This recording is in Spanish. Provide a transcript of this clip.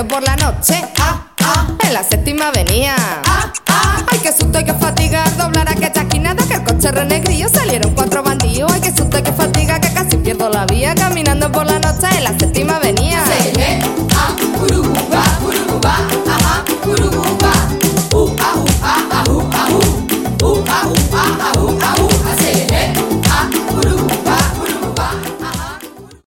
caminando por la noche, en la séptima avenida. Ay, qué susto y qué fatiga, doblar aquella esquinada que el coche renegrillo, salieron 4 bandidos. Ay, qué susto y qué fatiga, que casi pierdo la vía caminando por la noche en la séptima avenida.